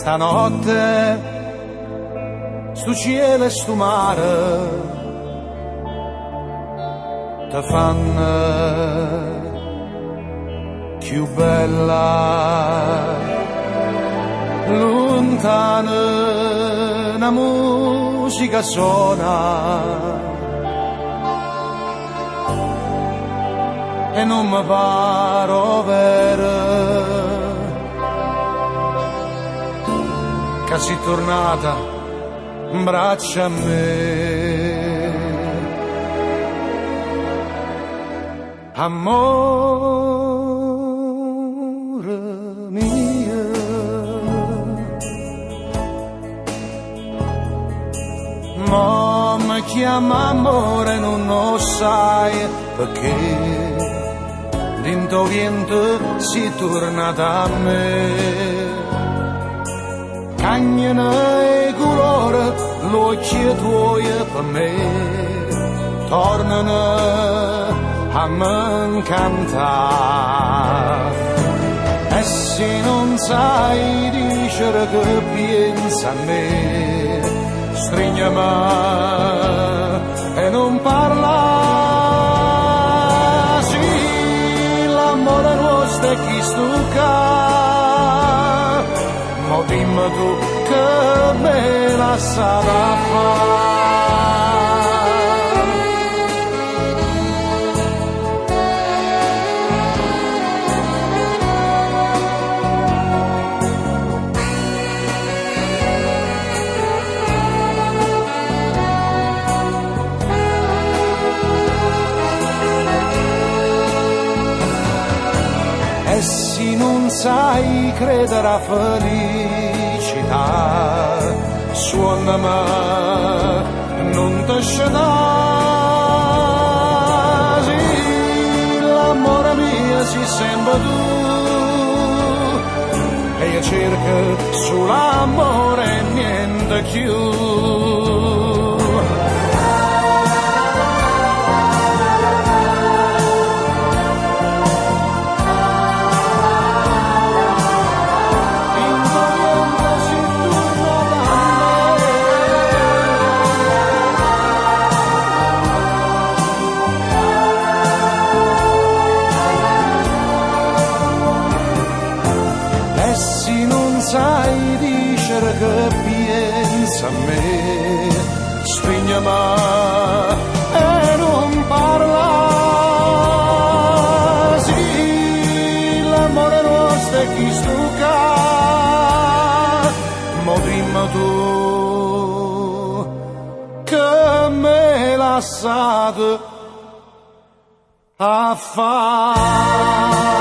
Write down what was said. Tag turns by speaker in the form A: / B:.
A: Stanotte stu cielo e stu mare te fanno più bella. Lontana una musica suona e non mi pare vero che sei tornata in braccio a me. Amore mio, ma mi chiama amore, non lo sai perché dentro vento si tornata a me. Cagnano e colore, l'occhio tuoi per me tornano a me cantare. E se non sai dicere che pensa a me, strignami e non parla. Sì, l'amore nostro è chi stucca. Ma dimmi tu che me la sarà fare. E se non sai credere a felicità, suonami, non ti scenà. Sì, l'amore mio si sembra tu, e io cerco sull'amore e niente più. Sai dicere che pensa a me, spignami e non parla. Sì, l'amore nostro è chi stucca, ma dimmi tu che me l'ha lasciato a fare.